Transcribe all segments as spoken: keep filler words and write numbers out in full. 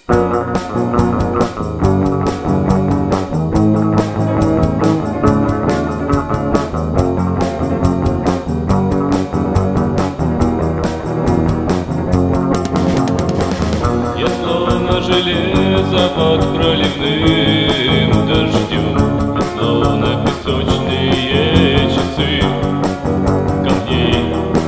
Железо под проливным дождем, и словно песочные часы камней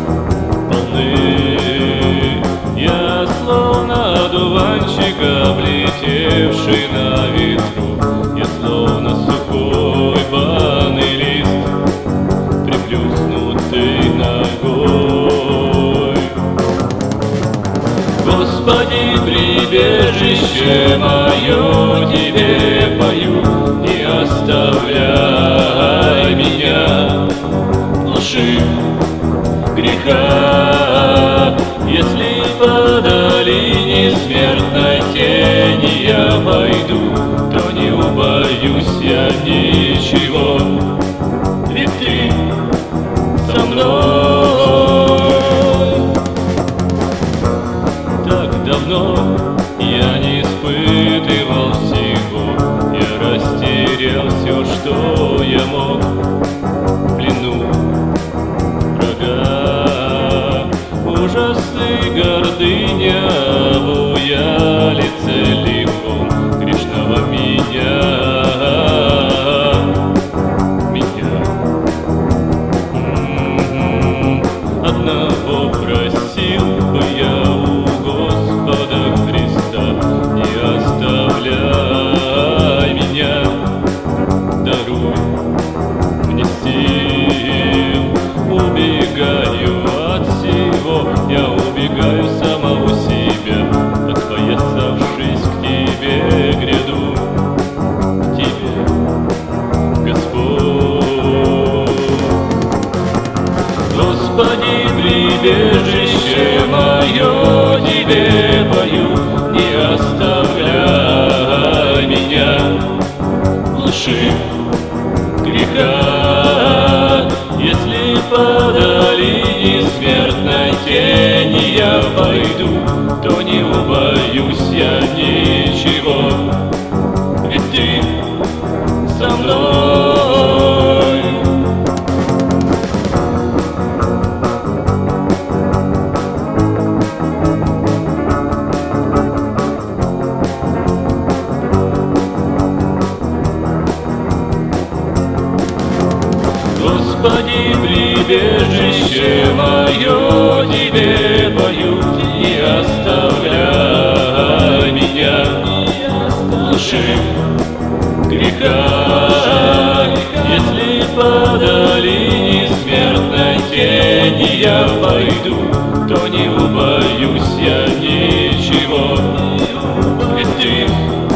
полны. Я словно одуванчик, облетевший на ветру, я словно сухой банный лист, приплюснутый ногой. Господи, прибежище мое, Тебе пою, не оставляй меня в глуши греха. Если по долине смертной тени я пойду, то не убоюсь я ничего, ведь Ты со мной. Так давно я не испытывал всего, я растерял все, что я мог в плену врага. Ужасы гордыня обуяли целиком грешного меня, меня. М-м-м. Одного просил бы я у Господа Христа: не оставляй меня, даруй мне сил. Убегаю от всего, я убегаю самого себя, отпоясавшись к Тебе гряду, к Тебе, Господь. Господи, прибежище мое, Тебе пою, не оставляй меня в глуши греха. Если по долине смертной тени я пойду, то не убоюсь я ничего, ведь Ты со мной. Господи, прибежище мое, Тебе пою, не оставляй меня в глуши греха. Если по долине смертной тени я пойду, то не убоюсь я ничего, ведь Ты